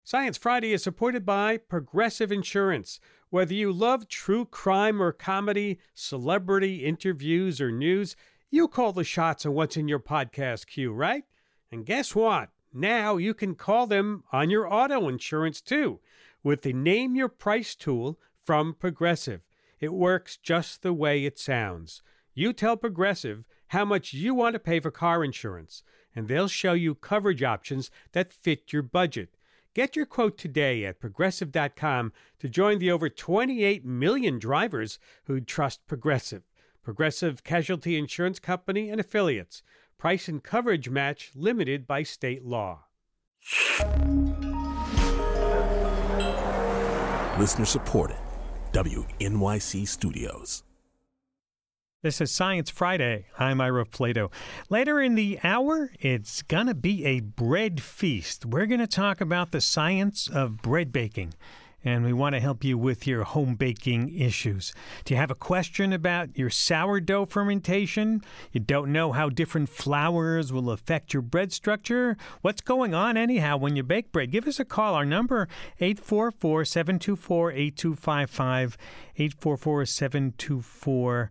Science Friday is supported by Progressive Insurance. Whether you love true crime or comedy, celebrity interviews or news, you call the shots on what's in your podcast queue, right? And guess what? Now you can call them on your auto insurance too with the Name Your Price tool from Progressive. It works just the way it sounds. You tell Progressive how much you want to pay for car insurance, and they'll show you coverage options that fit your budget. Get your quote today at Progressive.com to join the over 28 million drivers who trust Progressive. Progressive Casualty Insurance Company and Affiliates. Price and coverage match limited by state law. Listener supported. WNYC Studios. This is Science Friday. I'm Ira Flato. Later in the hour, it's going to be a bread feast. We're going to talk about the science of bread baking, and we want to help you with your home baking issues. Do you have a question about your sourdough fermentation? You don't know how different flours will affect your bread structure? What's going on anyhow when you bake bread? Give us a call. Our number, 844-724-8255, 844-724-8255,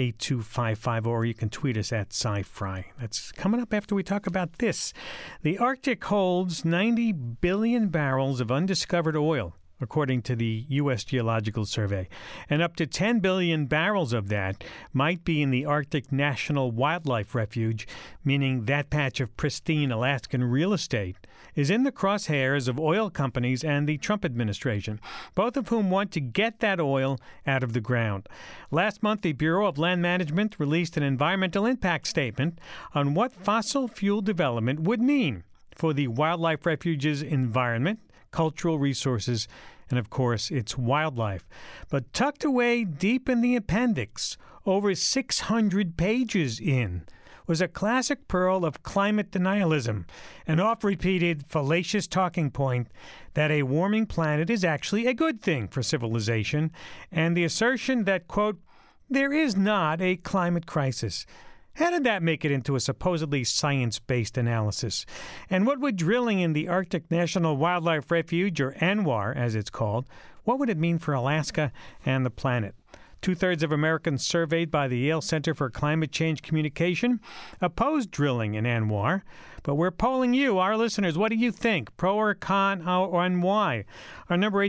or you can tweet us at SciFri. That's coming up after we talk about this. The Arctic holds 90 billion barrels of undiscovered oil, according to the U.S. Geological Survey. And up to 10 billion barrels of that might be in the Arctic National Wildlife Refuge, meaning that patch of pristine Alaskan real estate is in the crosshairs of oil companies and the Trump administration, both of whom want to get that oil out of the ground. Last month, the Bureau of Land Management released an environmental impact statement on what fossil fuel development would mean for the wildlife refuge's environment, cultural resources, and of course, its wildlife. But tucked away deep in the appendix, over 600 pages in, was a classic pearl of climate denialism, an oft-repeated fallacious talking point that a warming planet is actually a good thing for civilization, and the assertion that, quote, there is not a climate crisis. How did that make it into a supposedly science-based analysis? And what would drilling in the Arctic National Wildlife Refuge, or ANWR as it's called, what would it mean for Alaska and the planet? Two-thirds of Americans surveyed by the Yale Center for Climate Change Communication opposed drilling in ANWR. But we're polling you, our listeners. What do you think? Pro or con, and why? Our number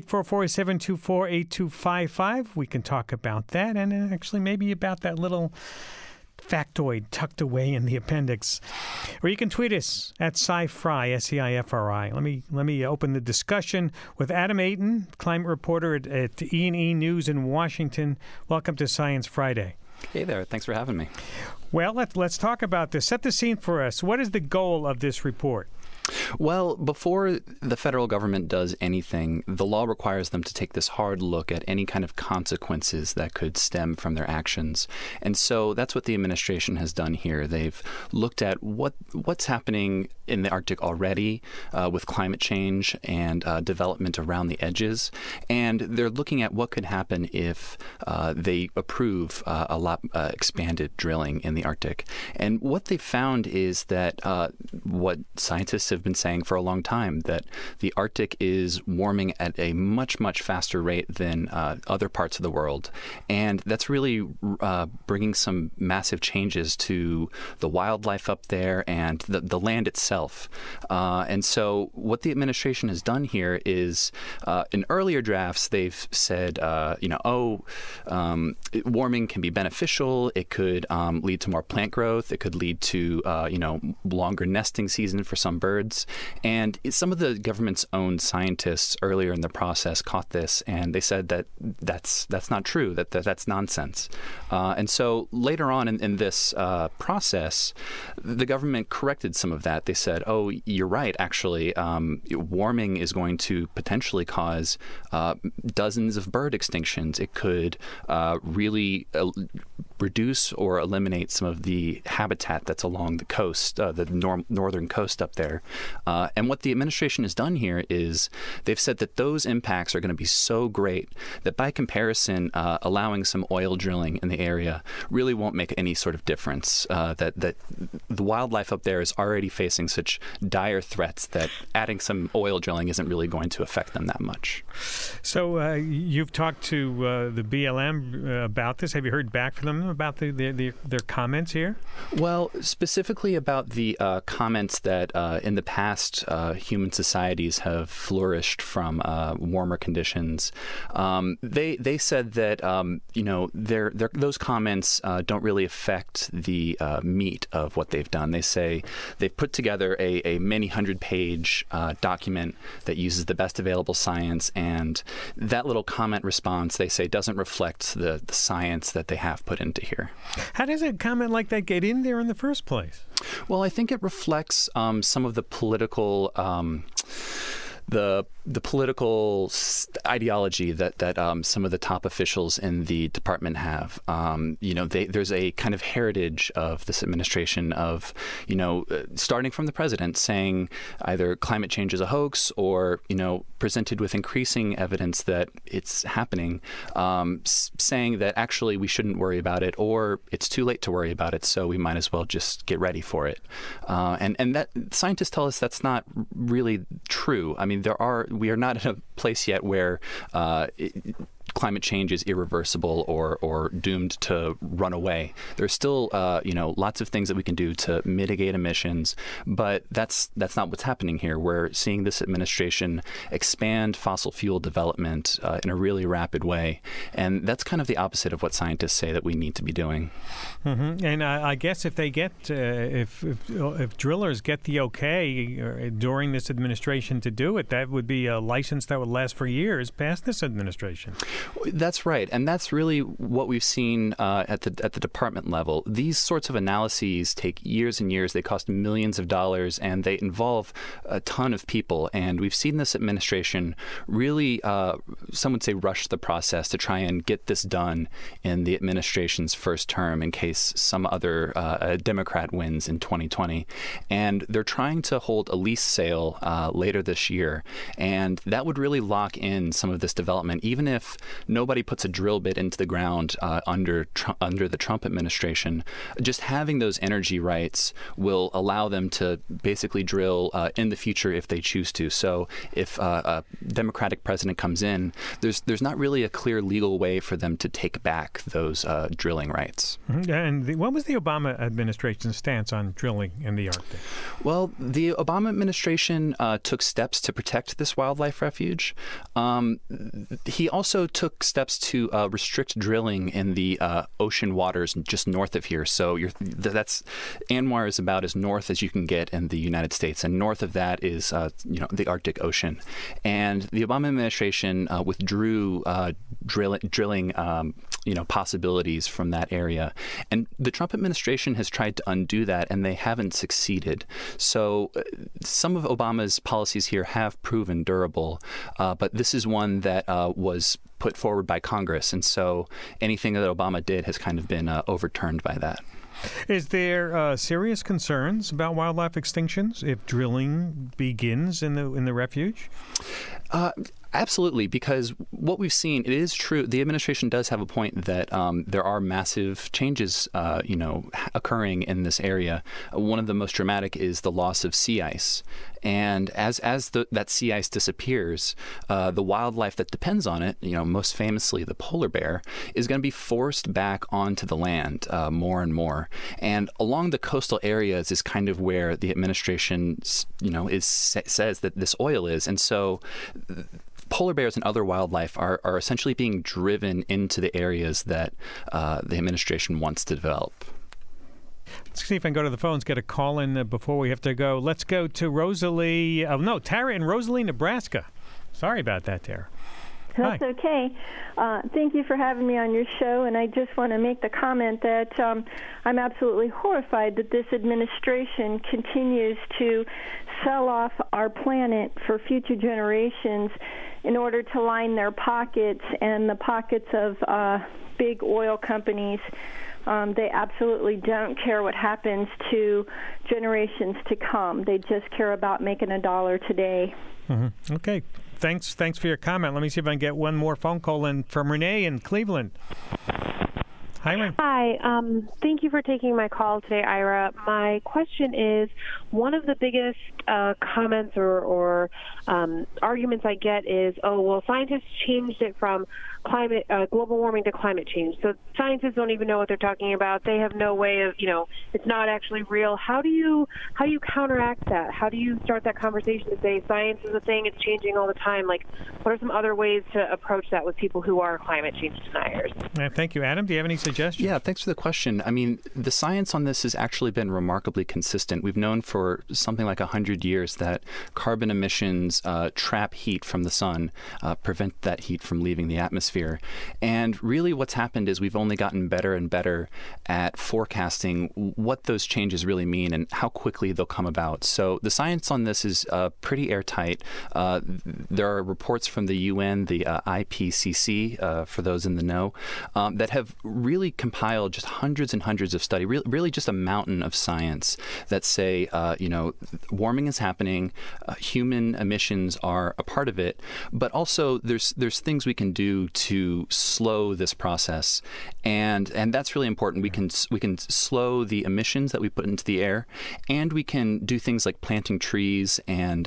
844-824-8255. We can talk about that and actually maybe about that little factoid tucked away in the appendix. Or you can tweet us at SciFri, SCIFRI. Let me open the discussion with Adam Ayton, climate reporter at E&E News in Washington. Welcome to Science Friday. Hey there. Thanks for having me. Well, let's talk about this. Set the scene for us. What is the goal of this report? Well, before the federal government does anything, the law requires them to take this hard look at any kind of consequences that could stem from their actions. And so that's what the administration has done here. They've looked at what's happening in the Arctic already with climate change and development around the edges. And they're looking at what could happen if they approve a lot expanded drilling in the Arctic. And what they found is that what scientists have been saying for a long time, that the Arctic is warming at a much, much faster rate than other parts of the world. And that's really bringing some massive changes to the wildlife up there and the land itself. And so what the administration has done here is in earlier drafts, they've said, warming can be beneficial. It could lead to more plant growth. It could lead to, longer nesting season for some birds. And some of the government's own scientists earlier in the process caught this, and they said that that's not true, that's nonsense. And so later on in this process, the government corrected some of that. They said, oh, you're right, actually. Warming is going to potentially cause dozens of bird extinctions. It could really reduce or eliminate some of the habitat that's along the coast, the northern coast up there. And what the administration has done here is they've said that those impacts are going to be so great that by comparison, allowing some oil drilling in the area really won't make any sort of difference. That the wildlife up there is already facing such dire threats that adding some oil drilling isn't really going to affect them that much. So you've talked to the BLM about this. Have you heard back from them about their comments here? Well, specifically about the comments that in the past human societies have flourished from warmer conditions. They said that those comments don't really affect the meat of what they've done. They say they've put together a many 100-page document that uses the best available science, and that little comment response, they say, doesn't reflect the science that they have put into here. How does a comment like that get in there in the first place? Well, I think it reflects some of the political the political ideology that some of the top officials in the department have. There's a kind of heritage of this administration of, starting from the president saying either climate change is a hoax or, presented with increasing evidence that it's happening, saying that actually we shouldn't worry about it or it's too late to worry about it, so we might as well just get ready for it. And that scientists tell us that's not really true. I mean, we are not in a place yet where climate change is irreversible or doomed to run away. There's still, lots of things that we can do to mitigate emissions, but that's not what's happening here. We're seeing this administration expand fossil fuel development in a really rapid way, and that's kind of the opposite of what scientists say that we need to be doing. Mm-hmm. And I guess if they get, if drillers get the okay during this administration to do it, that would be a license that would last for years past this administration. That's right, and that's really what we've seen at the department level. These sorts of analyses take years and years. They cost millions of dollars, and they involve a ton of people. And we've seen this administration really, some would say, rush the process to try and get this done in the administration's first term in case some other Democrat wins in 2020. And they're trying to hold a lease sale later this year, and that would really lock in some of this development, even if nobody puts a drill bit into the ground under the Trump administration. Just having those energy rights will allow them to basically drill in the future if they choose to. So if a Democratic president comes in, there's not really a clear legal way for them to take back those drilling rights. Mm-hmm. And what was the Obama administration's stance on drilling in the Arctic? Well, the Obama administration took steps to protect this wildlife refuge. He also took steps to restrict drilling in the ocean waters just north of here. So that's ANWR is about as north as you can get in the United States, and north of that is the Arctic Ocean. And the Obama administration withdrew drilling possibilities from that area. And the Trump administration has tried to undo that, and they haven't succeeded. So some of Obama's policies here have proven durable, but this is one that was put forward by Congress. And so anything that Obama did has kind of been overturned by that. Is there serious concerns about wildlife extinctions if drilling begins in the refuge? Absolutely, because what we've seen, it is true. The administration does have a point that there are massive changes, occurring in this area. One of the most dramatic is the loss of sea ice, and as that sea ice disappears, the wildlife that depends on it, most famously the polar bear, is going to be forced back onto the land more and more. And along the coastal areas is kind of where the administration, says that this oil is, and so polar bears and other wildlife are essentially being driven into the areas that the administration wants to develop. Let's see if I can go to the phones, get a call in before we have to go. Let's go to Tara in Rosalie, Nebraska. Sorry about that, Tara. That's okay. Thank you for having me on your show, and I just want to make the comment that I'm absolutely horrified that this administration continues to sell off our planet for future generations in order to line their pockets and the pockets of big oil companies. They absolutely don't care what happens to generations to come. They just care about making a dollar today. Mm-hmm. Okay. Thanks for your comment. Let me see if I can get one more phone call in from Renee in Cleveland. Hi, Renee. Hi. Thank you for taking my call today, Ira. My question is, one of the biggest comments or arguments I get is, oh, well, scientists changed it from global warming to climate change. So scientists don't even know what they're talking about. They have no way of, it's not actually real. How do you counteract that? How do you start that conversation to say science is a thing, it's changing all the time? Like, what are some other ways to approach that with people who are climate change deniers? Thank you. Adam, do you have any suggestions? Yeah, thanks for the question. I mean, the science on this has actually been remarkably consistent. We've known for something like 100 years that carbon emissions trap heat from the sun, prevent that heat from leaving the atmosphere. And really what's happened is we've only gotten better and better at forecasting what those changes really mean and how quickly they'll come about. So the science on this is pretty airtight. There are reports from the UN, the IPCC, for those in the know, that have really compiled just hundreds and hundreds of studies, really just a mountain of science that say, warming is happening, human emissions are a part of it, but also there's things we can do to slow this process, and that's really important. We can slow the emissions that we put into the air, and we can do things like planting trees and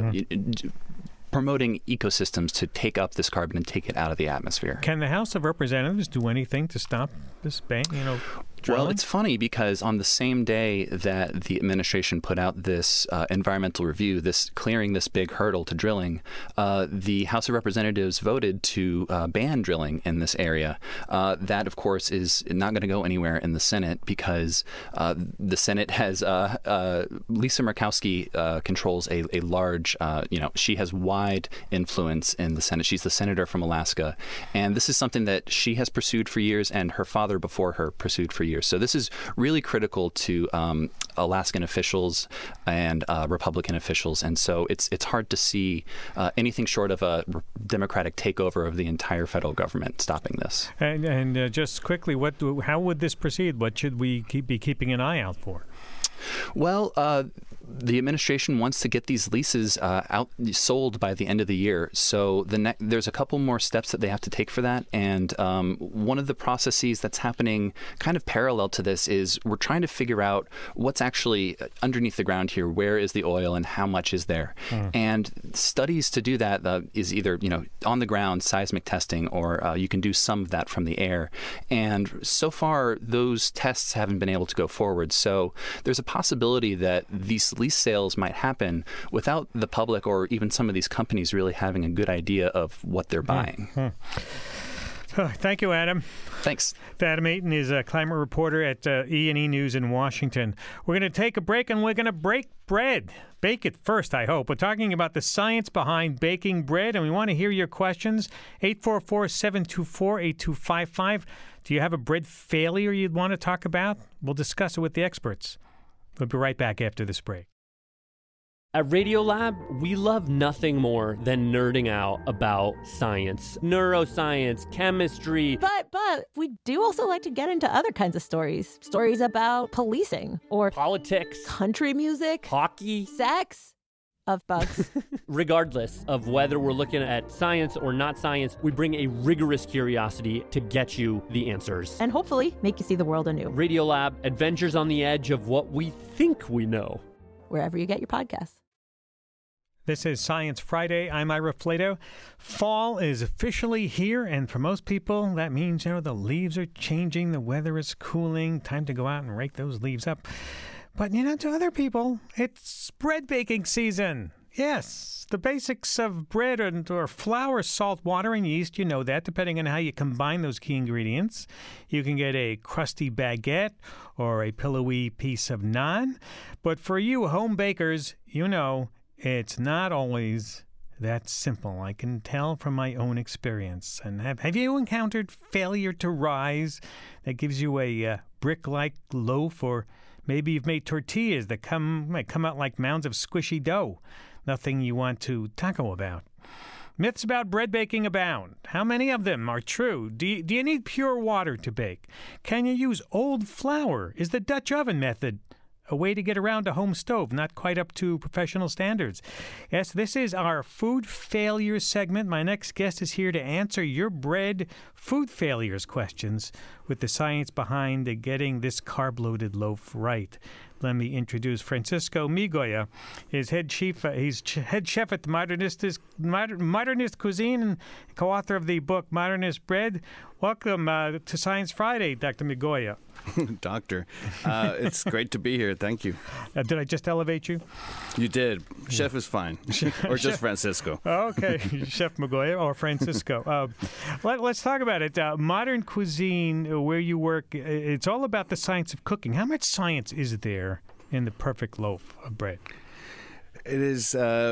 promoting ecosystems to take up this carbon and take it out of the atmosphere. Can the House of Representatives do anything to stop this ban? Well, it's funny because on the same day that the administration put out this environmental review, clearing this big hurdle to drilling, the House of Representatives voted to ban drilling in this area. That, of course, is not going to go anywhere in the Senate because the Senate has Lisa Murkowski controls a large, she has wide influence in the Senate. She's the senator from Alaska, and this is something that she has pursued for years, and her father before her pursued for years. So this is really critical to Alaskan officials and Republican officials, and so it's hard to see anything short of a Democratic takeover of the entire federal government stopping this. And just quickly, how would this proceed? What should we be keeping an eye out for? Well, the administration wants to get these leases sold by the end of the year. So there's a couple more steps that they have to take for that. And one of the processes that's happening kind of parallel to this is we're trying to figure out what's actually underneath the ground here. Where is the oil and how much is there? And studies to do that is either, on the ground seismic testing, or you can do some of that from the air. And so far, those tests haven't been able to go forward. So there's a possibility that these lease sales might happen without the public or even some of these companies really having a good idea of what they're buying. Thank you, Adam. Thanks. Adam Ayton is a climate reporter at E&E News in Washington. We're going to take a break, and we're going to break bread. Bake it first, I hope. We're talking about the science behind baking bread, and we want to hear your questions. 844-724-8255. Do you have a bread failure you'd want to talk about? We'll discuss it with the experts. We'll be right back after this break. At Radiolab, we love nothing more than nerding out about science, neuroscience, chemistry. But we do also like to get into other kinds of stories. Stories about policing or politics, country music, hockey, sex, of bugs. Regardless of whether we're looking at science or not science, we bring a rigorous curiosity to get you the answers. And hopefully make you see the world anew. Radiolab, adventures on the edge of what we think we know. Wherever you get your podcasts. This is Science Friday. I'm Ira Flato. Fall is officially here, and for most people, that means, the leaves are changing, the weather is cooling, time to go out and rake those leaves up. But, to other people, it's bread baking season. Yes, the basics of bread or flour, salt, water, and yeast, you know that, depending on how you combine those key ingredients. You can get a crusty baguette or a pillowy piece of naan. But for you home bakers, it's not always that simple. I can tell from my own experience. And have you encountered failure to rise that gives you a brick-like loaf, or maybe you've made tortillas that come out like mounds of squishy dough? Nothing you want to tackle about. Myths about bread baking abound. How many of them are true? Do you need pure water to bake? Can you use old flour? Is the Dutch oven method a way to get around a home stove, not quite up to professional standards? Yes, this is our food failures segment. My next guest is here to answer your bread food failures questions with the science behind getting this carb-loaded loaf right. Let me introduce Francisco Migoya. He's head chef at Modernist Cuisine and co-author of the book Modernist Bread. Welcome to Science Friday, Dr. Migoya. Doctor, it's great to be here. Thank you. Did I just elevate you? You did. Chef is fine. Or just Francisco. Okay. Chef Migoya or Francisco. Let's talk about it. Modern cuisine, where you work, it's all about the science of cooking. How much science is there in the perfect loaf of bread? It is...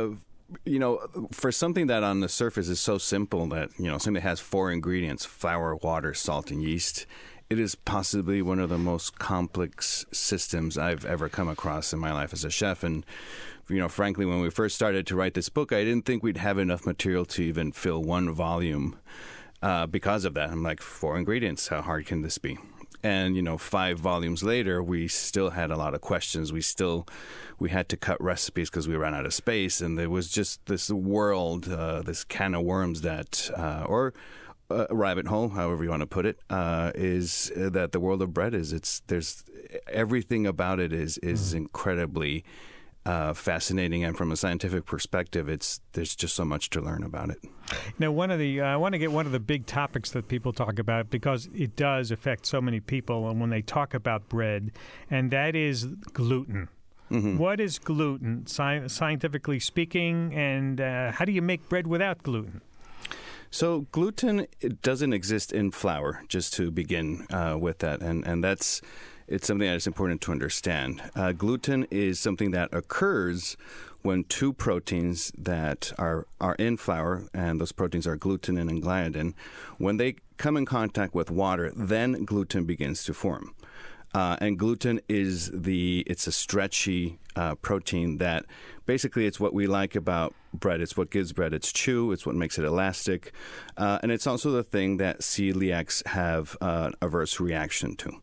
for something that on the surface is so simple that, something that has 4 ingredients, flour, water, salt, and yeast, it is possibly one of the most complex systems I've ever come across in my life as a chef. And, frankly, when we first started to write this book, I didn't think we'd have enough material to even fill 1 volume because of that. I'm like, 4 ingredients, how hard can this be? And, 5 volumes later, we still had a lot of questions. We had to cut recipes because we ran out of space. And there was just this world, this can of worms that, or a rabbit hole, however you want to put it, is that the world of bread is. There's everything about it is incredibly fascinating, and from a scientific perspective, there's just so much to learn about it. Now, I want to get one of the big topics that people talk about, because it does affect so many people, and when they talk about bread, and that is gluten. Mm-hmm. What is gluten, scientifically speaking, and how do you make bread without gluten? So gluten, it doesn't exist in flour, just to begin with that, and it's something that is important to understand. Gluten is something that occurs when 2 proteins that are in flour, and those proteins are glutenin and gliadin, when they come in contact with water, then gluten begins to form. And gluten it's a stretchy protein that basically it's what we like about bread. It's what gives bread its chew. It's what makes it elastic. And it's also the thing that celiacs have an averse reaction to.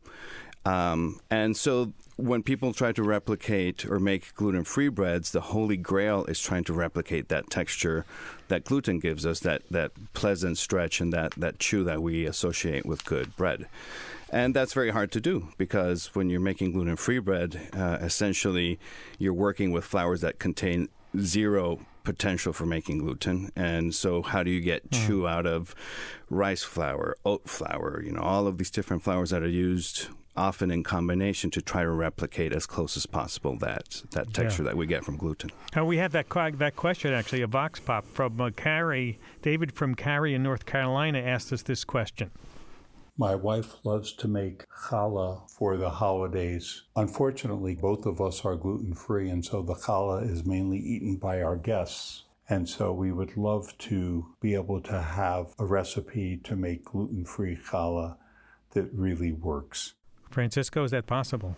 And so when people try to replicate or make gluten-free breads, the holy grail is trying to replicate that texture that gluten gives us, that pleasant stretch and that chew that we associate with good bread. And that's very hard to do, because when you're making gluten-free bread, essentially you're working with flours that contain 0 potential for making gluten. And so how do you get chew out of rice flour, oat flour, all of these different flours that are used often in combination to try to replicate as close as possible that texture that we get from gluten. We had that question, actually, a Vox Pop from Cary. David from Cary in North Carolina asked us this question. My wife loves to make challah for the holidays. Unfortunately, both of us are gluten-free, and so the challah is mainly eaten by our guests. And so we would love to be able to have a recipe to make gluten-free challah that really works. Francisco, is that possible?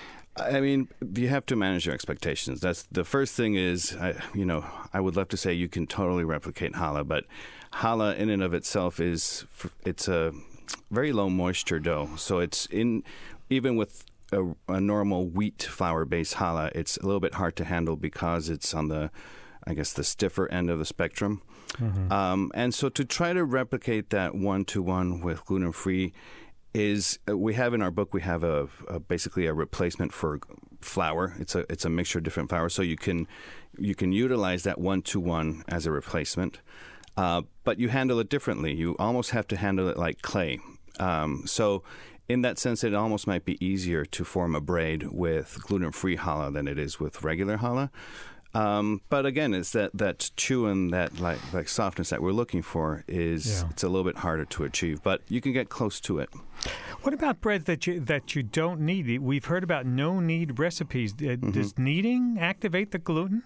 I mean, you have to manage your expectations. That's the first thing is, I would love to say you can totally replicate challah, but challah in and of itself it's a very low moisture dough. So even with a normal wheat flour-based challah, it's a little bit hard to handle because it's on the stiffer end of the spectrum. Mm-hmm. And so to try to replicate that 1-to-1 with gluten-free we have in our book, we have basically a replacement for flour. It's a mixture of different flours, so you can utilize that 1-to-1 as a replacement, but you handle it differently. You almost have to handle it like clay. So in that sense, it almost might be easier to form a braid with gluten-free challah than it is with regular challah. But again, it's that chew and that like softness that we're looking for it's a little bit harder to achieve, but you can get close to it. What about breads that you don't knead? We've heard about no-knead recipes. Does kneading activate the gluten?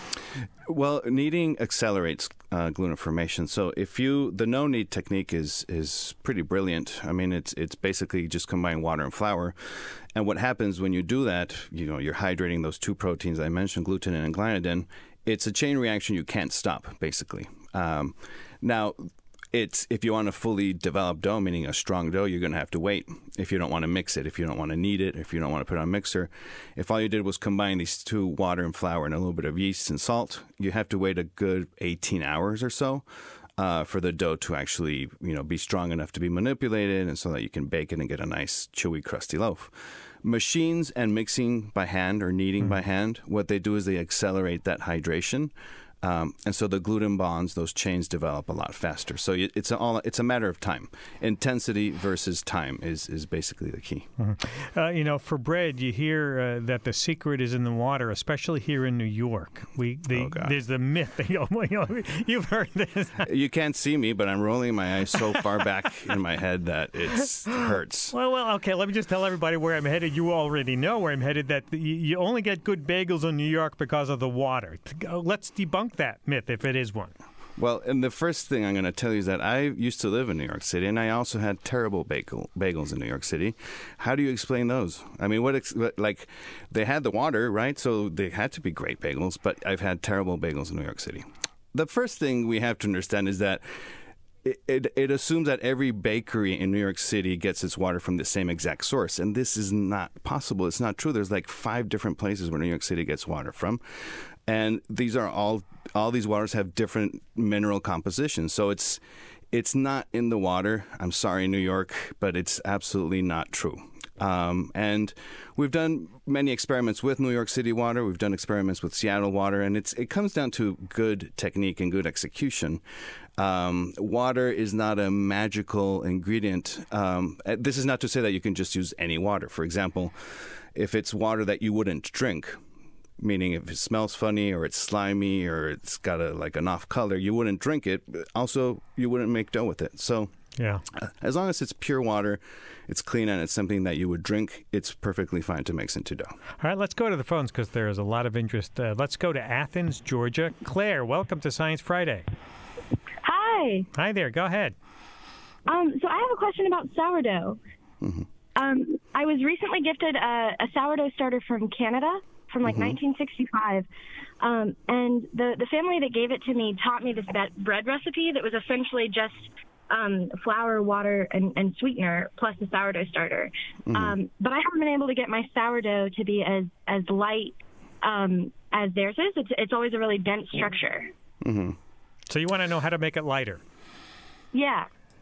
Well, kneading accelerates gluten formation. So the no-knead technique is pretty brilliant. I mean, it's basically just combining water and flour. And what happens when you do that, you're hydrating those 2 proteins I mentioned, glutenin and gliadin. It's a chain reaction you can't stop, basically. Now, if you want a fully developed dough, meaning a strong dough, you're going to have to wait. If you don't want to mix it, if you don't want to knead it, if you don't want to put it on a mixer, if all you did was combine these two, water and flour and a little bit of yeast and salt, you have to wait a good 18 hours or so for the dough to actually, be strong enough to be manipulated, and so that you can bake it and get a nice, chewy, crusty loaf. Machines and mixing by hand or kneading by hand, what they do is they accelerate that hydration. And so the gluten bonds, those chains develop a lot faster. So it's a matter of time. Intensity versus time is basically the key. For bread, you hear that the secret is in the water, especially here in New York. There's the myth. You've heard this. You can't see me, but I'm rolling my eyes so far back in my head that it hurts. Well, okay. Let me just tell everybody where I'm headed. You already know where I'm headed. That you only get good bagels in New York because of the water. Let's debunk that myth if it is one. Well, and the first thing I'm going to tell you is that I used to live in New York City, and I also had terrible bagels in New York City. How do you explain those? I mean, they had the water, right? So they had to be great bagels, but I've had terrible bagels in New York City. The first thing we have to understand is that it assumes that every bakery in New York City gets its water from the same exact source, and this is not possible. It's not true. There's like 5 different places where New York City gets water from. And these are all these waters have different mineral compositions. So it's not in the water. I'm sorry, New York, but it's absolutely not true. And we've done many experiments with New York City water. We've done experiments with Seattle water, and it comes down to good technique and good execution. Water is not a magical ingredient. This is not to say that you can just use any water. For example, if it's water that you wouldn't drink, meaning if it smells funny or it's slimy or it's got an off color, you wouldn't drink it. Also, you wouldn't make dough with it. So yeah, as long as it's pure water, it's clean, and it's something that you would drink, it's perfectly fine to mix into dough. All right, let's go to the phones because there is a lot of interest. Let's go to Athens, Georgia. Claire, welcome to Science Friday. Hi. Hi there. Go ahead. So I have a question about sourdough. Mm-hmm. I was recently gifted a sourdough starter from Canada from 1965. And the family that gave it to me taught me this bread recipe that was essentially just flour, water, and sweetener plus the sourdough starter. Mm-hmm. But I haven't been able to get my sourdough to be as light as theirs is. It's always a really dense structure. Mm-hmm. So you want to know how to make it lighter? Yeah.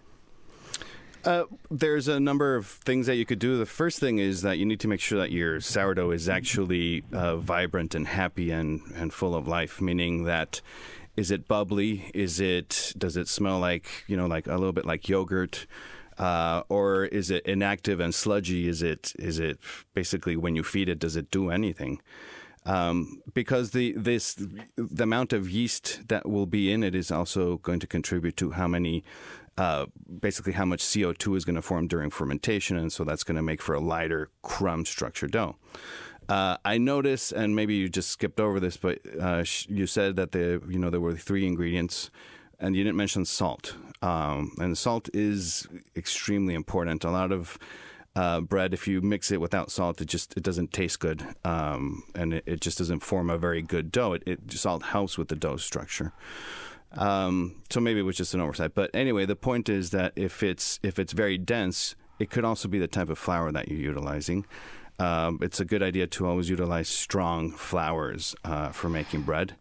There's a number of things that you could do. The first thing is that you need to make sure that your sourdough is actually vibrant and happy and full of life, meaning that is it bubbly? Does it smell like a little bit like yogurt? Or is it inactive and sludgy? Is it basically when you feed it, does it do anything? Because the amount of yeast that will be in it is also going to contribute to how much CO2 is going to form during fermentation, and so that's going to make for a lighter crumb structured dough. I noticed, and maybe you just skipped over this, but you said that there were 3 ingredients, and you didn't mention salt. And salt is extremely important. A lot of bread, if you mix it without salt, it doesn't taste good, and it just doesn't form a very good dough. Salt helps with the dough structure. So maybe it was just an oversight. But anyway, the point is that if it's very dense, it could also be the type of flour that you're utilizing. It's a good idea to always utilize strong flours for making bread.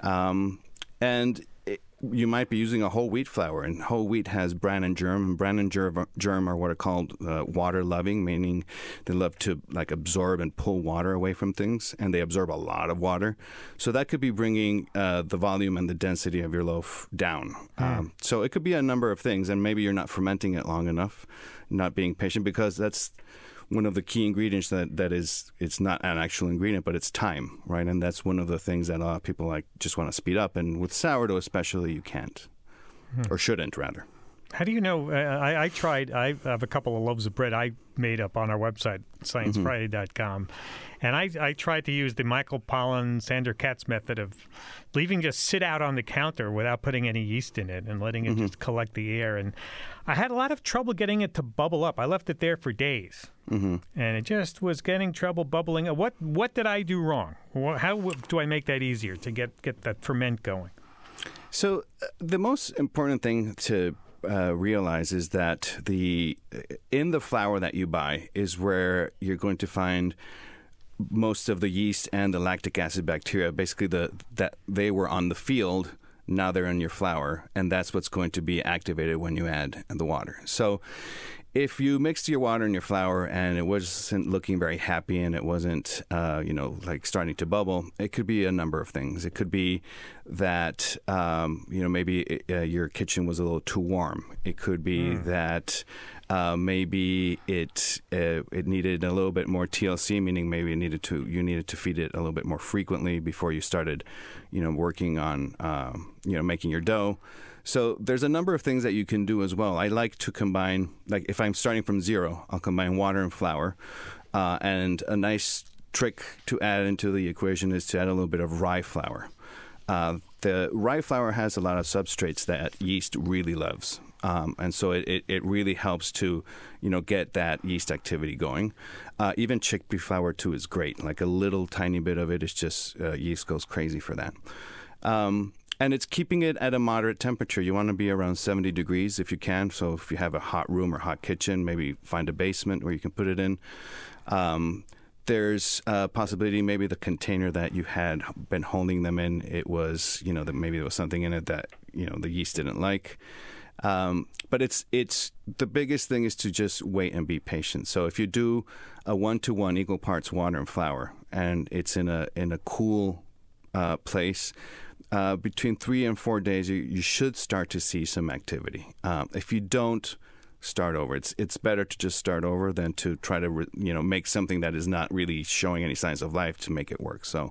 You might be using a whole wheat flour, and whole wheat has bran and germ. And bran and germ are what are called water-loving, meaning they love to absorb and pull water away from things, and they absorb a lot of water. So that could be bringing the volume and the density of your loaf down. So it could be a number of things, and maybe you're not fermenting it long enough, not being patient, because that's one of the key ingredients it's not an actual ingredient, but it's time, right? And that's one of the things that a lot of people just want to speed up. And with sourdough especially, you can't, or shouldn't, rather. How do you know? I tried. I have a couple of loaves of bread I made up on our website, sciencefriday.com. And I tried to use the Michael Pollan, Sandra Katz method of leaving just sit out on the counter without putting any yeast in it and letting it just collect the air. And I had a lot of trouble getting it to bubble up. I left it there for days. And it just was getting trouble bubbling. What did I do wrong? How do I make that easier to get that ferment going? So the most important thing to realize is that in the flour that you buy is where you're going to find most of the yeast and the lactic acid bacteria. Basically, that they were on the field. Now they're in your flour, and that's what's going to be activated when you add the water. So if you mixed your water and your flour and it wasn't looking very happy and it wasn't, like starting to bubble, it could be a number of things. It could be that, maybe your kitchen was a little too warm. It could be that maybe it needed a little bit more TLC, meaning maybe you needed to feed it a little bit more frequently before you started, working on, making your dough. So there's a number of things that you can do as well. I like to combine, like if I'm starting from zero, I'll combine water and flour. And a nice trick to add into the equation is to add a little bit of rye flour. The rye flour has a lot of substrates that yeast really loves. And so it really helps to, get that yeast activity going. Even chickpea flour, too, is great. Like a little tiny bit of it is just, yeast goes crazy for that. And it's keeping it at a moderate temperature. You want to be around 70 degrees if you can. So if you have a hot room or hot kitchen, maybe find a basement where you can put it in. There's a possibility maybe the container that you had been holding them in, it was, that maybe there was something in it that, the yeast didn't like. But it's the biggest thing is to just wait and be patient. So if you do a 1-to-1 equal parts water and flour, and it's in a cool place, between 3 and 4 days, you should start to see some activity. If you don't, start over. It's better to just start over than to try to make something that is not really showing any signs of life to make it work. So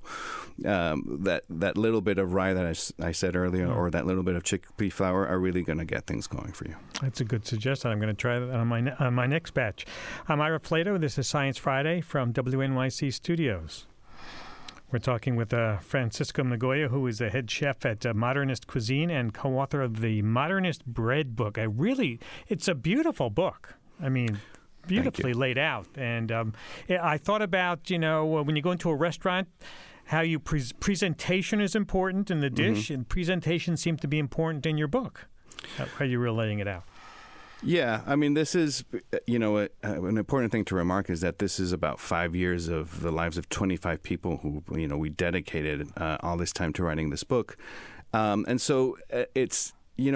that little bit of rye that I said earlier, or that little bit of chickpea flour, are really going to get things going for you. That's a good suggestion. I'm going to try that on my next batch. I'm Ira Flatow. This is Science Friday from WNYC Studios. We're talking with Francisco Migoya, who is the head chef at Modernist Cuisine and co-author of the Modernist Bread book. It's a beautiful book. I mean, beautifully laid out. And I thought about, when you go into a restaurant, how you presentation is important in the dish, and presentation seemed to be important in your book, how you were laying it out. Yeah, I mean, this is, an important thing to remark is that this is about 5 years of the lives of 25 people who, we dedicated all this time to writing this book. And so it's,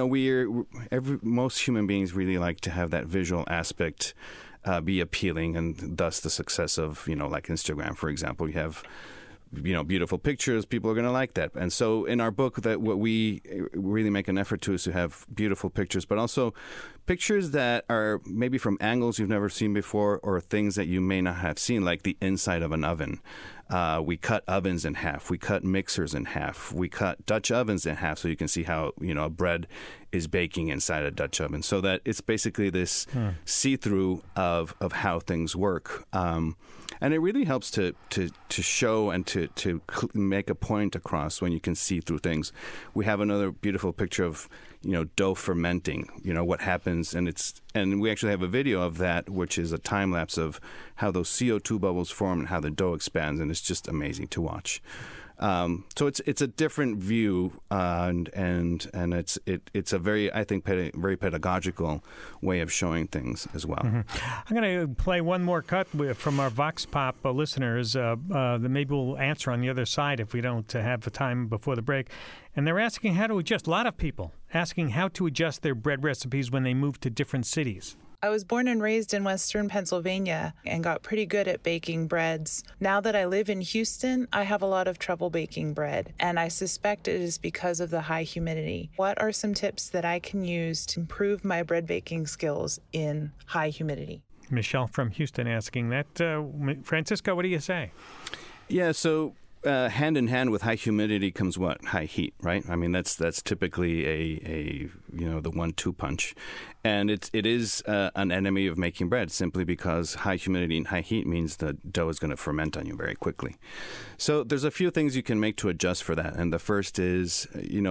most human beings really like to have that visual aspect be appealing, and thus the success of, like Instagram, for example. You have beautiful pictures, people are going to like that. And so in our book, that what we really make an effort to is to have beautiful pictures, but also pictures that are maybe from angles you've never seen before, or things that you may not have seen, like the inside of an oven. We cut ovens in half. We cut mixers in half. We cut Dutch ovens in half so you can see how, bread is baking inside a Dutch oven. So that it's basically this see-through of how things work. And it really helps to show and to make a point across when you can see through things. We have another beautiful picture of, dough fermenting, what happens. And we actually have a video of that, which is a time lapse of how those CO2 bubbles form and how the dough expands. And it's just amazing to watch. So it's a different view, and it's a very, I think, very pedagogical way of showing things as well. I'm going to play one more cut from our Vox Pop listeners that maybe we'll answer on the other side if we don't have the time before the break. And they're asking how to adjust. A lot of people asking how to adjust their bread recipes when they move to different cities. I was born and raised in Western Pennsylvania and got pretty good at baking breads. Now that I live in Houston, I have a lot of trouble baking bread, and I suspect it is because of the high humidity. What are some tips that I can use to improve my bread baking skills in high humidity? Michelle from Houston asking that. Francisco, what do you say? Yeah, so hand in hand with high humidity comes what? High heat, right? I mean, that's typically a the 1-2 punch, and it is an enemy of making bread, simply because high humidity and high heat means the dough is going to ferment on you very quickly. So there's a few things you can make to adjust for that, and the first is,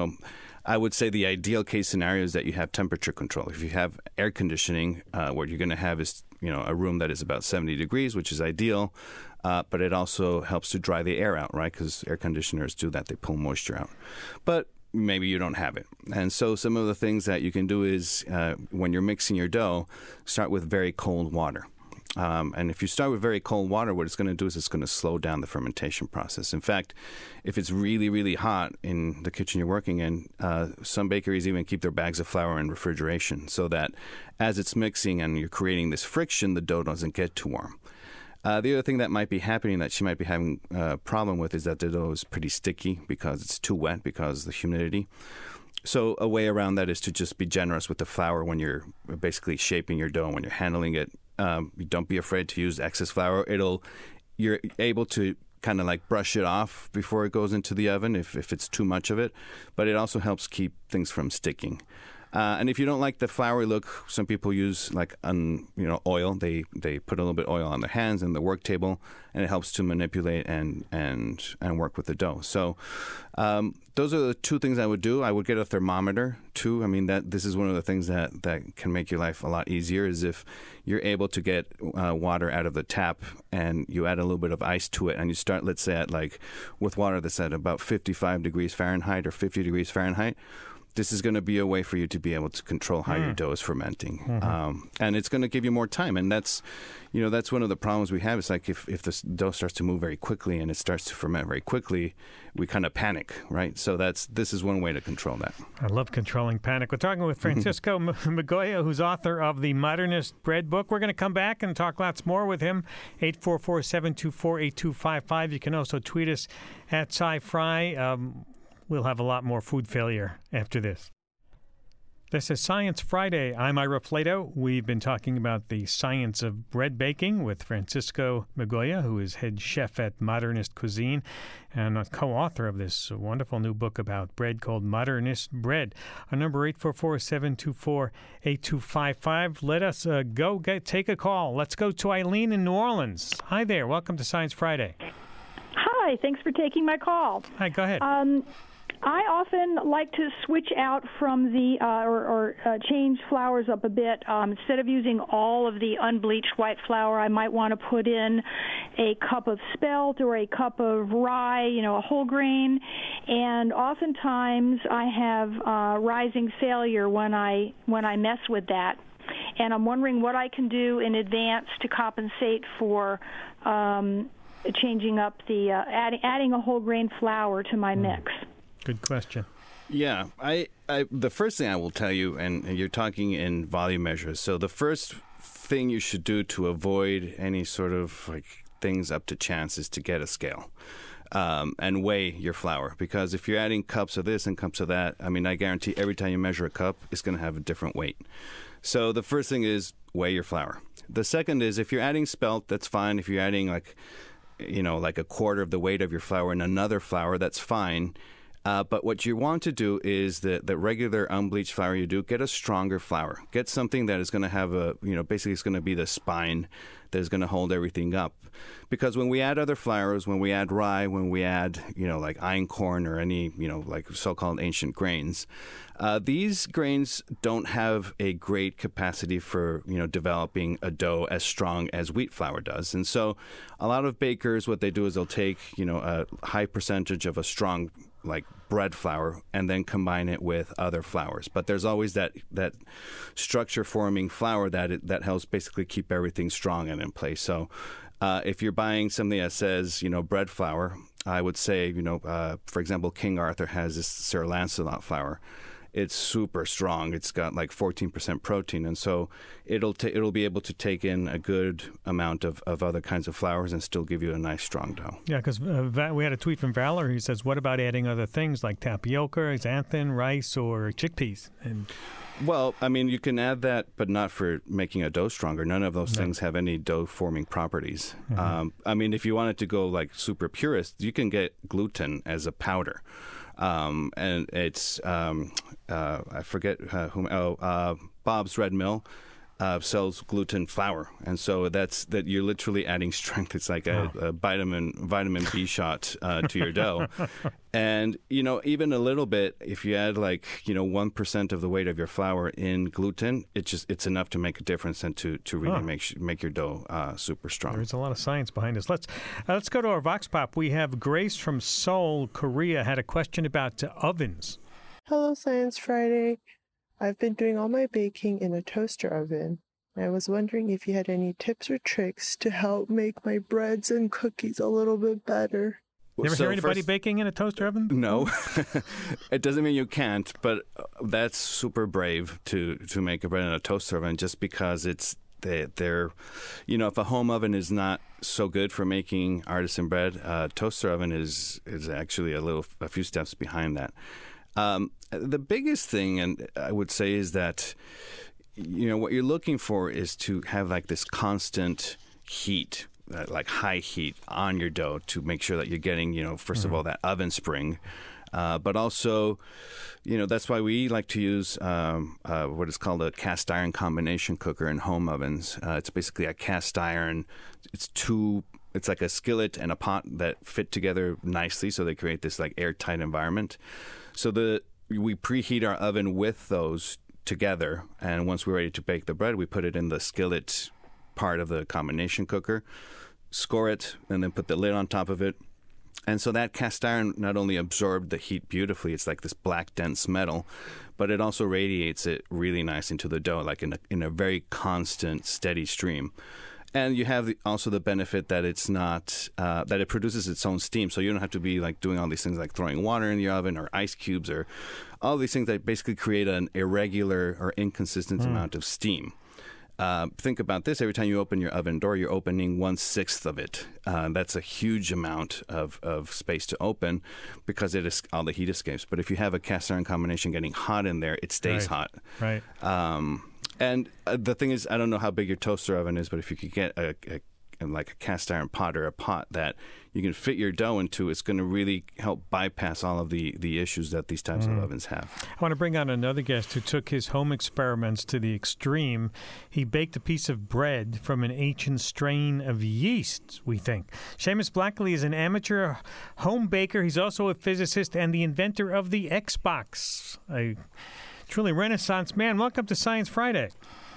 I would say the ideal case scenario is that you have temperature control. If you have air conditioning, what you're going to have is a room that is about 70 degrees, which is ideal. But it also helps to dry the air out, right? Because air conditioners do that. They pull moisture out. But maybe you don't have it. And so some of the things that you can do is when you're mixing your dough, start with very cold water. And if you start with very cold water, what it's going to do is it's going to slow down the fermentation process. In fact, if it's really, really hot in the kitchen you're working in, some bakeries even keep their bags of flour in refrigeration so that as it's mixing and you're creating this friction, the dough doesn't get too warm. The other thing that might be happening that she might be having a problem with is that the dough is pretty sticky because it's too wet because of the humidity. So a way around that is to just be generous with the flour when you're basically shaping your dough, when you're handling it. Don't be afraid to use excess flour. You're able to kind of like brush it off before it goes into the oven if it's too much of it, but it also helps keep things from sticking. And if you don't like the floury look, some people use like oil. They put a little bit of oil on their hands and the work table, and it helps to manipulate and work with the dough. So those are the two things I would do. I would get a thermometer too. I mean, this is one of the things that can make your life a lot easier is if you're able to get water out of the tap and you add a little bit of ice to it, and you start, let's say, with water that's at about 55 degrees Fahrenheit or 50 degrees Fahrenheit. This is going to be a way for you to be able to control how your dough is fermenting. Mm-hmm. And it's going to give you more time. And that's one of the problems we have. It's like if the dough starts to move very quickly and it starts to ferment very quickly, we kind of panic, right? So this is one way to control that. I love controlling panic. We're talking with Francisco Migoya, who's author of the Modernist Bread book. We're going to come back and talk lots more with him. 844-724-8255. You can also tweet us at SciFri. We'll have a lot more food failure after this. This is Science Friday. I'm Ira Flato. We've been talking about the science of bread baking with Francisco Migoya, who is head chef at Modernist Cuisine and a co-author of this wonderful new book about bread called Modernist Bread. Our number 844-724-8255. Let us take a call. Let's go to Eileen in New Orleans. Hi there. Welcome to Science Friday. Hi. Thanks for taking my call. Hi. Go ahead. I often like to switch out from the or change flours up a bit. Instead of using all of the unbleached white flour, I might want to put in a cup of spelt or a cup of rye, a whole grain. And oftentimes I have rising failure when I mess with that. And I'm wondering what I can do in advance to compensate for changing up the adding a whole grain flour to my mix. Good question. Yeah, the first thing I will tell you, and you're talking in volume measures, so the first thing you should do to avoid any sort of things up to chance is to get a scale and weigh your flour. Because if you're adding cups of this and cups of that, I guarantee every time you measure a cup, it's going to have a different weight. So the first thing is weigh your flour. The second is if you're adding spelt, that's fine. If you're adding a quarter of the weight of your flour in another flour, that's fine. But what you want to do is the regular unbleached flour you do, get a stronger flour. Get something that is going to have basically it's going to be the spine that is going to hold everything up. Because when we add other flours, when we add rye, when we add, like einkorn or any, so-called ancient grains, these grains don't have a great capacity for, developing a dough as strong as wheat flour does. And so a lot of bakers, what they do is they'll take, a high percentage of a strong bread flour and then combine it with other flours. But there's always that structure forming flour that helps basically keep everything strong and in place. So if you're buying something that says, bread flour, I would say, for example, King Arthur has this Sir Lancelot flour. It's super strong. It's got 14% protein, and so it'll be able to take in a good amount of other kinds of flours and still give you a nice strong dough. Yeah, because we had a tweet from Valor. He says, "What about adding other things like tapioca, xanthan, rice, or chickpeas?" Well, you can add that, but not for making a dough stronger. None of those things have any dough-forming properties. Mm-hmm. If you wanted to go super purist, you can get gluten as a powder. And it's, I forget Bob's Red Mill sells gluten flour. And so that you're literally adding strength. It's like a vitamin B shot to your dough. And, even a little bit, if you add 1% of the weight of your flour in gluten, it's enough to make a difference and to really make your dough super strong. There's a lot of science behind this. Let's go to our Vox Pop. We have Grace from Seoul, Korea, had a question about ovens. Hello, Science Friday. I've been doing all my baking in a toaster oven. I was wondering if you had any tips or tricks to help make my breads and cookies a little bit better. Never hear anybody baking in a toaster oven? No. It doesn't mean you can't, but that's super brave to make a bread in a toaster oven just because they're, if a home oven is not so good for making artisan bread, a toaster oven is actually a few steps behind that. The biggest thing, and I would say, is that, what you're looking for is to have like this constant heat, like high heat on your dough to make sure that you're getting, first of all, that oven spring. But also, that's why we like to use what is called a cast iron combination cooker in home ovens. It's basically a cast iron. It's like a skillet and a pot that fit together nicely, so they create this like airtight environment. So we preheat our oven with those together, and once we're ready to bake the bread, we put it in the skillet part of the combination cooker, score it, and then put the lid on top of it. And so that cast iron not only absorbed the heat beautifully, it's like this black dense metal, but it also radiates it really nice into the dough, like in a very constant, steady stream. And you have also the benefit that it's not that it produces its own steam, so you don't have to be like doing all these things like throwing water in the oven or ice cubes or all these things that basically create an irregular or inconsistent amount of steam. Think about this. Every time you open your oven door, you're opening 1/6 of it. That's a huge amount of space to open because all the heat escapes. But if you have a cast iron combination getting hot in there, it stays hot. Right. And the thing is, I don't know how big your toaster oven is, but if you could get a cast iron pot or a pot that you can fit your dough into, it's going to really help bypass all of the issues that these types of ovens have. I want to bring on another guest who took his home experiments to the extreme. He baked a piece of bread from an ancient strain of yeast, we think. Seamus Blackley is an amateur home baker. He's also a physicist and the inventor of the Xbox. A truly Renaissance man. Welcome to Science Friday.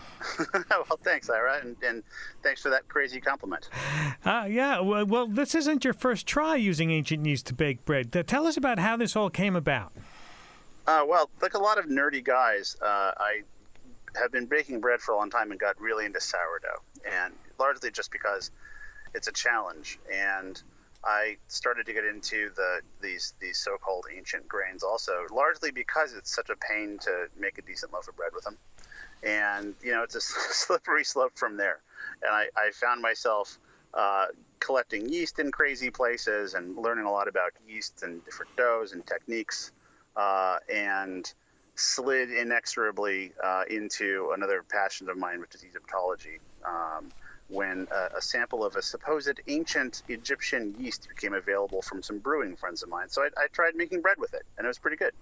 Well, thanks, Ira, and thanks for that crazy compliment. Yeah, well, this isn't your first try using ancient yeast to bake bread. Tell us about how this all came about. Well, like a lot of nerdy guys, I have been baking bread for a long time and got really into sourdough, and largely just because it's a challenge. And I started to get into these so-called ancient grains also, largely because it's such a pain to make a decent loaf of bread with them. And, it's a slippery slope from there. And I found myself collecting yeast in crazy places and learning a lot about yeast and different doughs and techniques, and slid inexorably into another passion of mine, which is Egyptology, when a sample of a supposed ancient Egyptian yeast became available from some brewing friends of mine. So I tried making bread with it, and it was pretty good.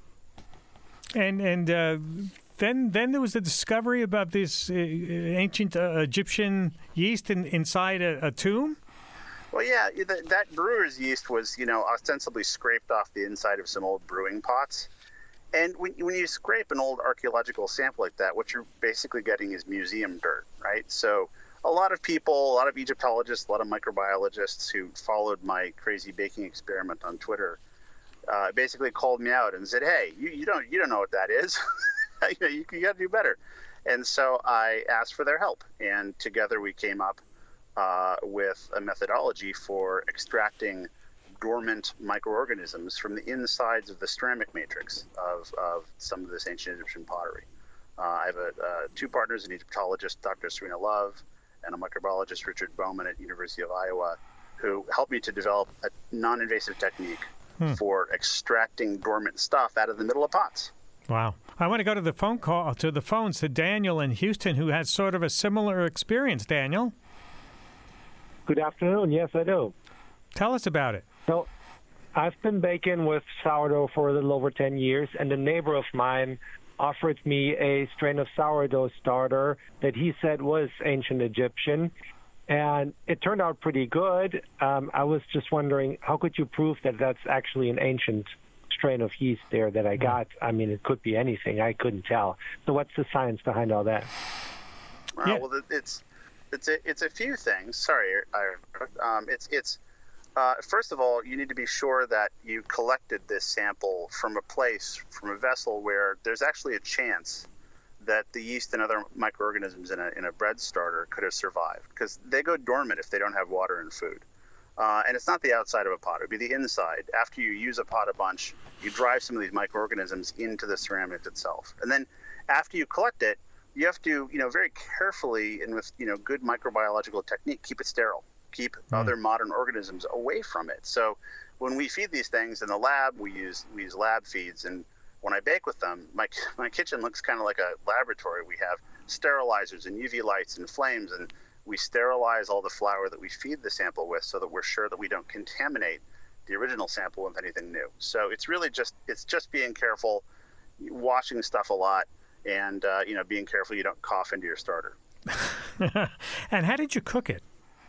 And then there was the discovery about this ancient Egyptian yeast inside a tomb? Well, yeah, that brewer's yeast was, ostensibly scraped off the inside of some old brewing pots. And when you scrape an old archaeological sample like that, what you're basically getting is museum dirt, right? So a lot of people, a lot of Egyptologists, a lot of microbiologists who followed my crazy baking experiment on Twitter basically called me out and said, "Hey, you don't know what that is. you got to do better." And so I asked for their help, and together we came up with a methodology for extracting dormant microorganisms from the insides of the ceramic matrix of some of this ancient Egyptian pottery. I have two partners, an Egyptologist, Dr. Serena Love, and a microbiologist, Richard Bowman at University of Iowa, who helped me to develop a non-invasive technique for extracting dormant stuff out of the middle of pots. Wow. I want to go to the phones to Daniel in Houston, who has sort of a similar experience. Daniel? Good afternoon. Yes, I do. Tell us about it. So I've been baking with sourdough for a little over 10 years, and a neighbor of mine offered me a strain of sourdough starter that he said was ancient Egyptian, and it turned out pretty good. I was just wondering, how could you prove that that's actually an ancient strain of yeast there that I got? I mean, it could be anything. I couldn't tell. So what's the science behind all that? Well, it's a few things. Sorry, it's First of all, you need to be sure that you collected this sample from a vessel where there's actually a chance that the yeast and other microorganisms in a bread starter could have survived, because they go dormant if they don't have water and food. And it's not the outside of a pot, it would be the inside. After you use a pot a bunch, you drive some of these microorganisms into the ceramic itself. And then after you collect it, you have to, very carefully and with, good microbiological technique, keep it sterile, keep other modern organisms away from it. So when we feed these things in the lab, we use lab feeds, and when I bake with them, my kitchen looks kind of like a laboratory. We have sterilizers and UV lights and flames, and we sterilize all the flour that we feed the sample with so that we're sure that we don't contaminate the original sample with anything new. So it's really just being careful, washing stuff a lot, and being careful you don't cough into your starter. And how did you cook it?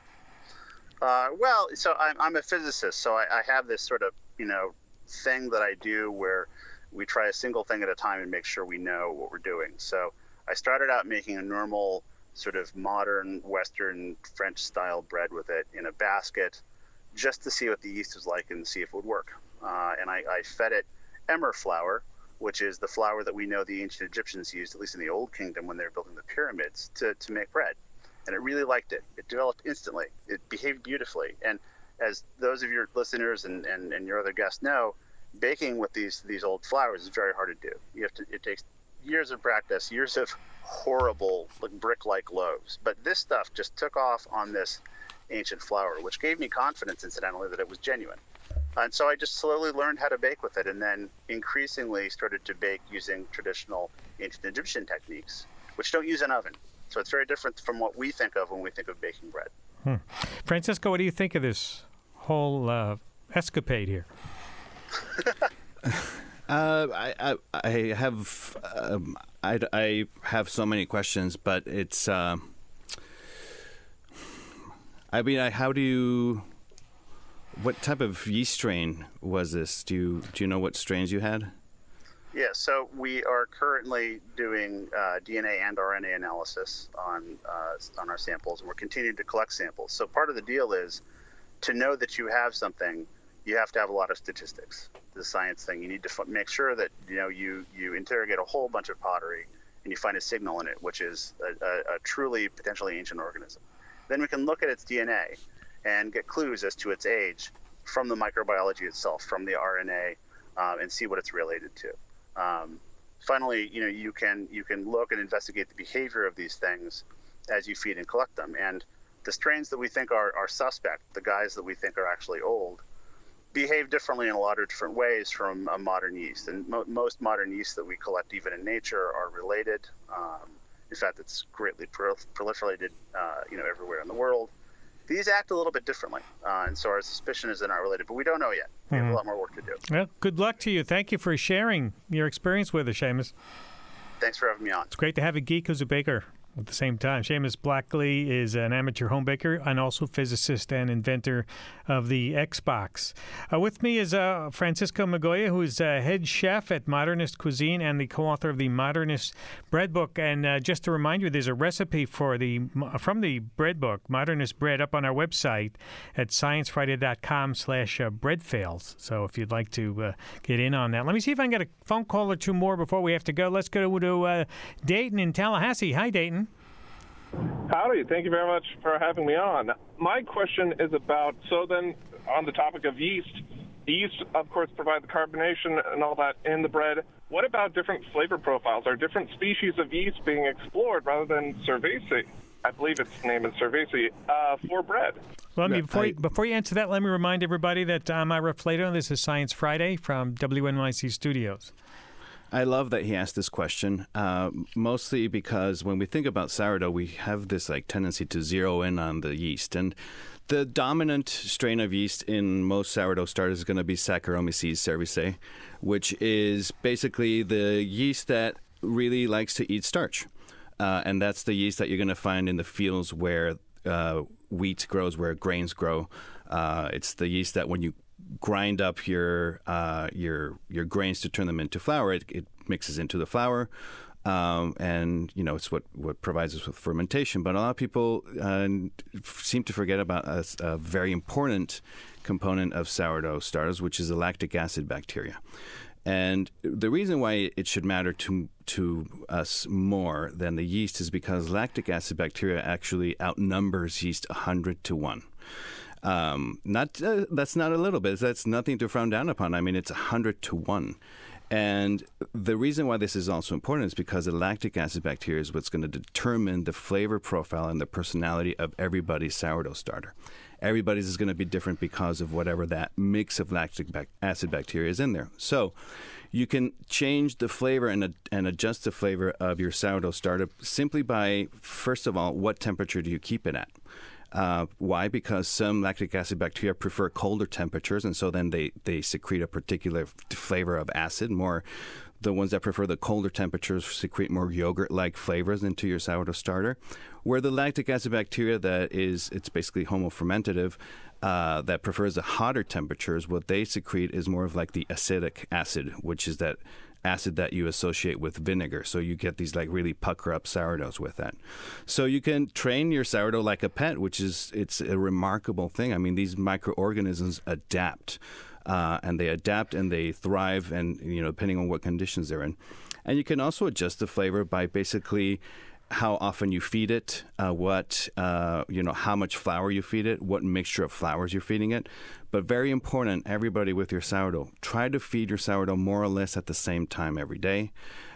So I'm a physicist, so I have this sort of thing that I do where we try a single thing at a time and make sure we know what we're doing. So I started out making a normal sort of modern Western French style bread with it in a basket, just to see what the yeast was like and see if it would work. And I fed it emmer flour, which is the flour that we know the ancient Egyptians used, at least in the Old Kingdom when they were building the pyramids, to make bread. And it really liked it. It developed instantly. It behaved beautifully. And as those of your listeners and your other guests know, baking with these old flours is very hard to do. It takes years of practice, years of horrible brick-like loaves. But this stuff just took off on this ancient flour, which gave me confidence, incidentally, that it was genuine. And so I just slowly learned how to bake with it, and then increasingly started to bake using traditional ancient Egyptian techniques, which don't use an oven. So it's very different from what we think of when we think of baking bread. Francisco, what do you think of this whole escapade here? I have so many questions, but it's what type of yeast strain was this? Do you know what strains you had? Yeah, so we are currently doing DNA and RNA analysis on our samples, and we're continuing to collect samples. So part of the deal is to know that you have something, you have to have a lot of statistics. The science thing, you need to make sure that you interrogate a whole bunch of pottery and you find a signal in it, which is a truly potentially ancient organism. Then we can look at its DNA and get clues as to its age from the microbiology itself, from the RNA, and see what it's related to. Finally, you can look and investigate the behavior of these things as you feed and collect them. And the strains that we think are suspect, the guys that we think are actually old, behave differently in a lot of different ways from a modern yeast. And most modern yeasts that we collect, even in nature, are related. In fact, it's greatly proliferated, everywhere in the world. These act a little bit differently, and so our suspicion is they're not related, but we don't know yet. We have a lot more work to do. Well, good luck to you. Thank you for sharing your experience with us, Seamus. Thanks for having me on. It's great to have a geek who's a baker at the same time. Seamus Blackley is an amateur home baker and also physicist and inventor of the Xbox. With me is Francisco Migoya, who is head chef at Modernist Cuisine and the co-author of the Modernist Bread Book. And just to remind you, there's a recipe from the bread book, Modernist Bread, up on our website at sciencefriday.com/breadfails. So if you'd like to get in on that. Let me see if I can get a phone call or two more before we have to go. Let's go to Dayton in Tallahassee. Hi, Dayton. Howdy. Thank you very much for having me on. My question is about, so then on the topic of yeast, yeast, of course, provide the carbonation and all that in the bread. What about different flavor profiles? Are different species of yeast being explored rather than Cerevisiae? I believe its name is Cerevisiae, for bread. Well, before you answer that, let me remind everybody that I'm Ira Flato. This is Science Friday from WNYC Studios. I love that he asked this question, mostly because when we think about sourdough, we have this tendency to zero in on the yeast. And the dominant strain of yeast in most sourdough starters is going to be Saccharomyces cerevisiae, which is basically the yeast that really likes to eat starch. And that's the yeast that you're going to find in the fields where wheat grows, where grains grow. It's the yeast that when you grind up your grains to turn them into flour, it mixes into the flour, and it's what provides us with fermentation. But a lot of people seem to forget about a very important component of sourdough starters, which is the lactic acid bacteria. And the reason why it should matter to us more than the yeast is because lactic acid bacteria actually outnumbers yeast 100 to 1. That's not a little bit. That's nothing to frown down upon. I mean, it's 100 to 1. And the reason why this is also important is because the lactic acid bacteria is what's going to determine the flavor profile and the personality of everybody's sourdough starter. Everybody's is going to be different because of whatever that mix of lactic acid bacteria is in there. So you can change the flavor and adjust the flavor of your sourdough starter simply by, first of all, what temperature do you keep it at? Why? Because some lactic acid bacteria prefer colder temperatures, and so then they secrete a particular flavor of acid. More, the ones that prefer the colder temperatures secrete more yogurt-like flavors into your sourdough starter. Where the lactic acid bacteria it's basically homofermentative, that prefers the hotter temperatures, what they secrete is more of like the acetic acid, which is that acid that you associate with vinegar. So you get these like really pucker up sourdoughs with that. So you can train your sourdough like a pet, it's a remarkable thing. I mean, these microorganisms adapt, and they thrive, and depending on what conditions they're in. And you can also adjust the flavor by basically how often you feed it, how much flour you feed it, what mixture of flours you're feeding it. But very important, everybody with your sourdough, try to feed your sourdough more or less at the same time every day,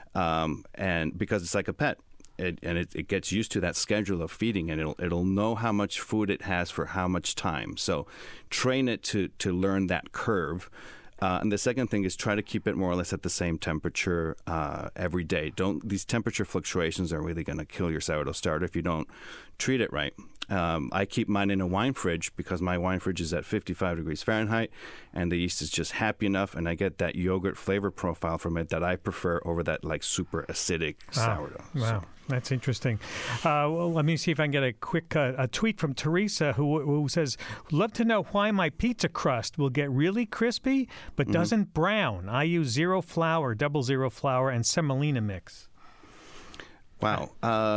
and because it's like a pet. It gets used to that schedule of feeding, and it'll know how much food it has for how much time. So train it to learn that curve. And the second thing is try to keep it more or less at the same temperature every day. These temperature fluctuations are really going to kill your sourdough starter if you don't treat it right. I keep mine in a wine fridge because my wine fridge is at 55 degrees Fahrenheit, and the yeast is just happy enough, and I get that yogurt flavor profile from it that I prefer over that like super acidic sourdough. Wow. That's interesting. Well, let me see if I can get a quick a tweet from Teresa who says, love to know why my pizza crust will get really crispy but doesn't brown. I use 0 flour, 00 flour, and semolina mix. Wow.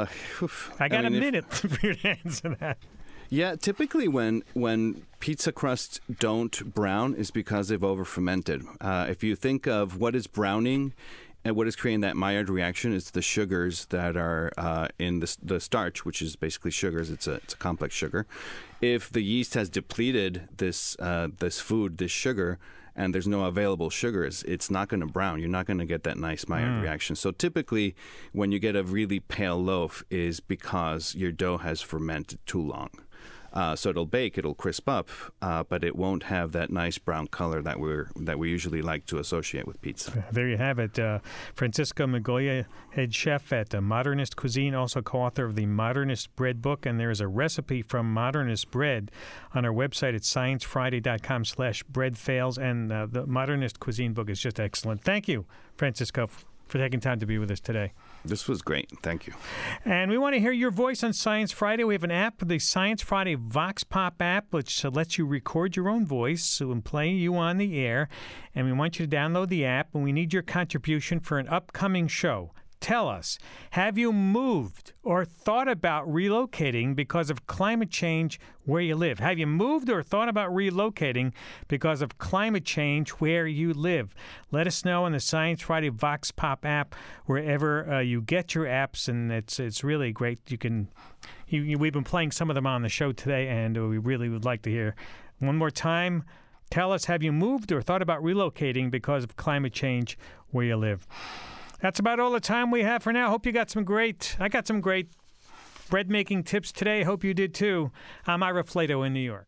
I got a minute for you to answer that. Yeah, typically when pizza crusts don't brown is because they've over-fermented. If you think of what is browning and what is creating that Maillard reaction, is the sugars that are in the starch, which is basically sugars. It's a complex sugar. If the yeast has depleted this food, this sugar, and there's no available sugars, it's not going to brown. You're not going to get that nice Maillard reaction. So typically, when you get a really pale loaf, is because your dough has fermented too long. So it'll bake, it'll crisp up, but it won't have that nice brown color that we usually like to associate with pizza. There you have it. Francisco Migoya, head chef at Modernist Cuisine, also co-author of the Modernist Bread book, and there is a recipe from Modernist Bread on our website at sciencefriday.com/breadfails, and the Modernist Cuisine book is just excellent. Thank you, Francisco, for taking time to be with us today. This was great. Thank you. And we want to hear your voice on Science Friday. We have an app, the Science Friday Vox Pop app, which lets you record your own voice and play you on the air. And we want you to download the app, and we need your contribution for an upcoming show. Tell us, have you moved or thought about relocating because of climate change where you live? Have you moved or thought about relocating because of climate change where you live? Let us know on the Science Friday Vox Pop app, wherever you get your apps, and it's really great. We've been playing some of them on the show today, and we really would like to hear one more time. Tell us, have you moved or thought about relocating because of climate change where you live? That's about all the time we have for now. I got some great bread making tips today. Hope you did too. I'm Ira Flato in New York.